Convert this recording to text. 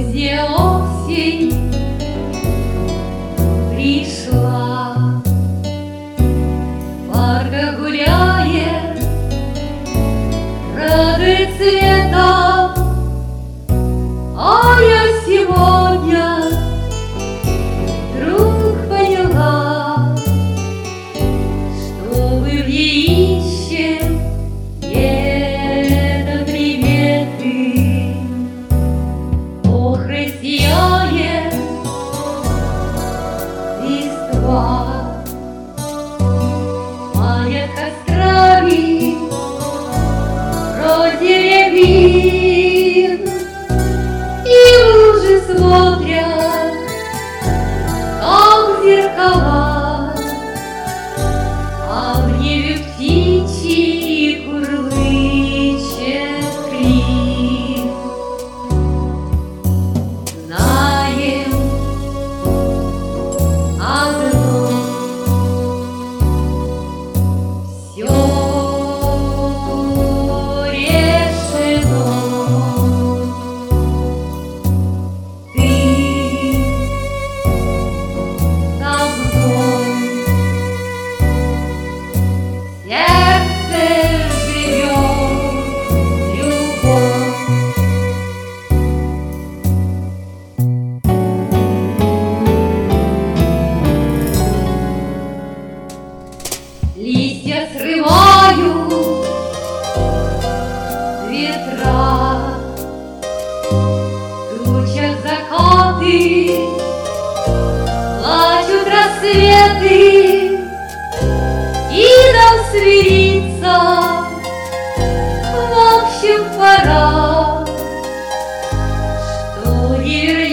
Поздняя осень пришла, в парках гуляет, радует цветом, а я сегодня вдруг поняла, что вы в ней ищете приметы. Охрой сияет листва, манят кострами вроде рябин, и лужи смотрят, как в зеркала, а в небе птичьи курлычет клин. Знаем одно: все решено. Ты со мной, сердце живет любовь. Листья срывают ветра, в тучах закаты, плачут рассветы, и нам свириться, в общем, пора, что не вернется.